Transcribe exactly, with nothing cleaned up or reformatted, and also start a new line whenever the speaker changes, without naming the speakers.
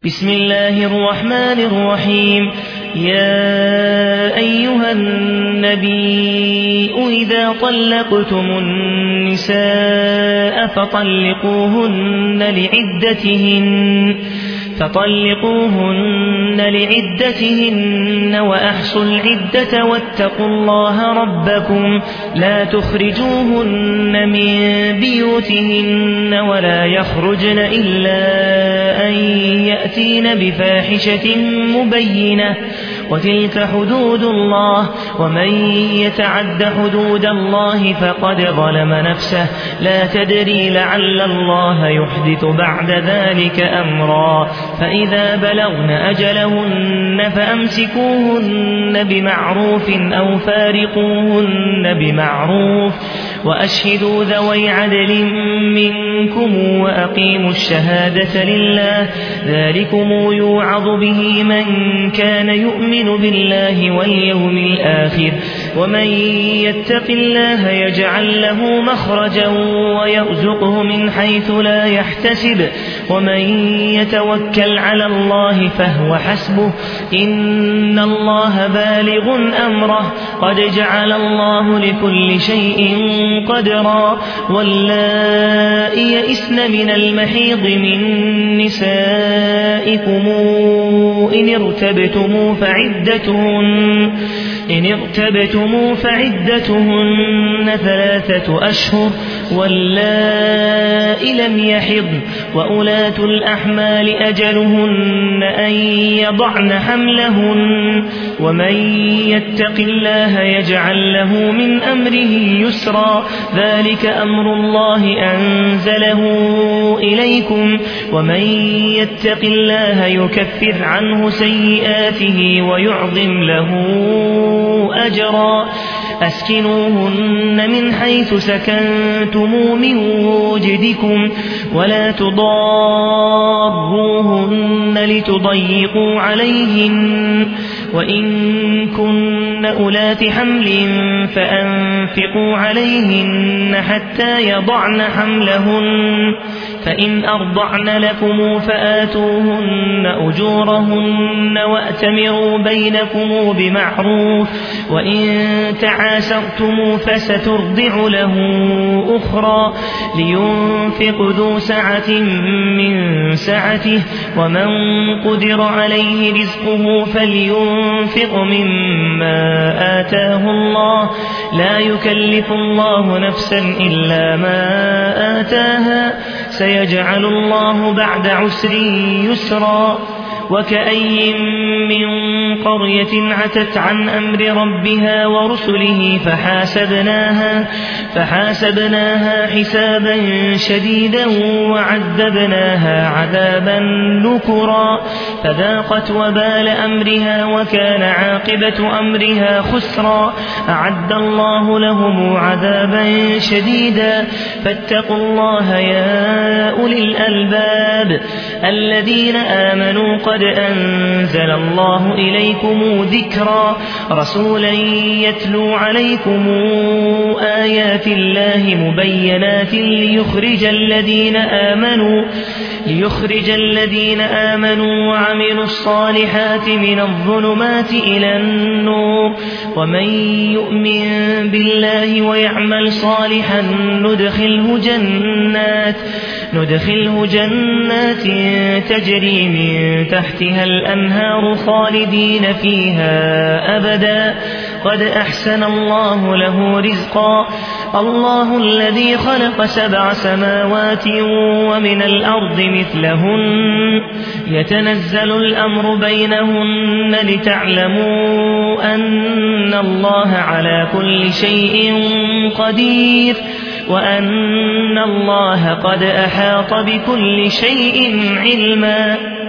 بسم الله الرحمن الرحيم. يا أيها النبي إذا طلقتم النساء فطلقوهن لعدتهن فطلقوهن لعدتهن وأحصوا العدة واتقوا الله ربكم لا تخرجوهن من بيوتهن ولا يخرجن إلا أن يأتين بفاحشة مبينة وتلك حدود الله ومن يتعد حدود الله فقد ظلم نفسه لا تدري لعل الله يحدث بعد ذلك أمرا فإذا بلغن أجلهن فأمسكوهن بمعروف أو فارقوهن بمعروف وأشهدوا ذوي عدل منكم وأقيموا الشهادة لله ذلكم يوعظ به من كان يؤمن بالله واليوم الآخر ومن يتق الله يجعل له مخرجا ويرزقه من حيث لا يحتسب ومن يتوكل على الله فهو حسبه إن الله بالغ أمره قد جعل الله لكل شيء قدرا واللائي يئسن من المحيض من نسائكم إن ارتبتم فعدتهن إن ارتبتم فعدتهن ثلاثة أشهر واللائي لم يحضن وأولاة الأحمال أجلهن أن يضعن حملهن ومن يتق الله يجعل له من أمره يسرا ذلك أمر الله أنزله إليكم ومن يتق الله يكفر عنه سيئاته ويعظم له أجرا أسكنوهن من حيث سكنتم من وجدكم ولا تضاروهن لتضيقوا عليهن وإن كن أولات حمل فأنفقوا عليهن حتى يضعن حملهن فإن أرضعن لكم فآتوهن أجورهن وأتمروا بينكم بمعروف وإن تعاسرتم فسترضع له أخرى لينفق ذو سعة من سعته ومن قدر عليه رزقه فلينفق مما آتاه الله لا يكلف الله نفسا إلا ما آتاها سيجعل الله بعد عسر يسرا وكأي من قرية عتت عن أمر ربها ورسله فحاسبناها, فحاسبناها حسابا شديدا وعذبناها عذابا نكرا فذاقت وبال أمرها وكان عاقبة أمرها خسرا أعد الله لهم عذابا شديدا فاتقوا الله يا أولي الألباب الذين آمنوا قد أنزل الله إليكم ذكرا رسولا يتلو عليكم آيات الله مبينات ليخرج الذين آمنوا ليخرج الذين آمنوا وعملوا الصالحات من الظلمات إلى النور ومن يؤمن بالله ويعمل صالحا ندخله جنات ندخله جنات تجري من تحتها الأنهار خالدين فيها أبدا قد أحسن الله له رزقا الله الذي خلق سبع سماوات ومن الأرض مثلهن يتنزل الأمر بينهن لتعلموا أن الله على كل شيء قدير وأن الله قد أحاط بكل شيء علما.